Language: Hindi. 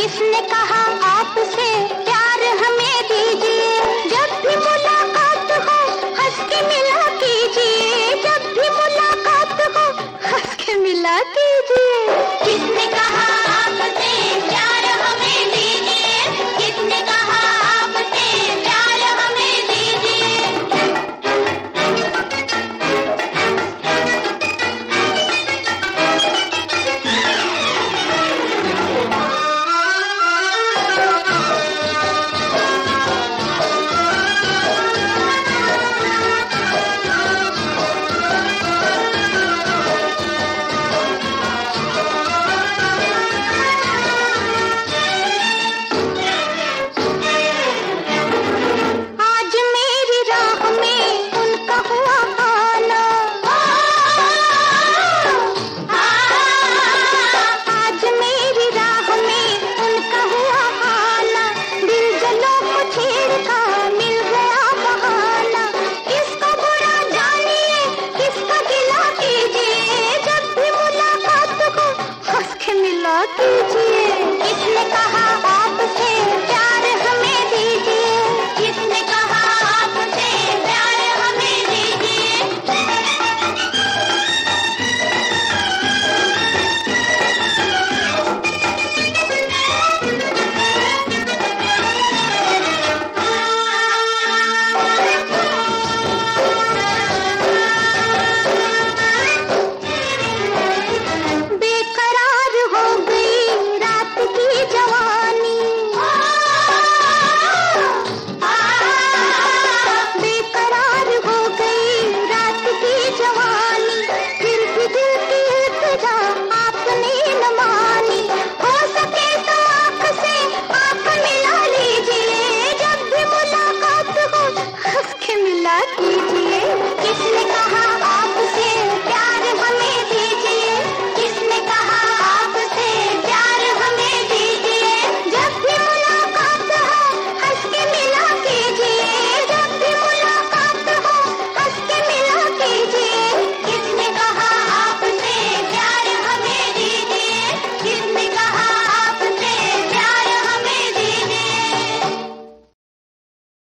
किसने कहा आपसे प्यार हमें दीजिए, जब भी मुलाकात हो हंस के मिला कीजिए, जब भी मुलाकात हो हंस के मिला कीजिए। किसने कहा आपसे प्यार हमें दीजिए, किसने कहा आपसे प्यार हमें दीजिए। मिला कीजिए।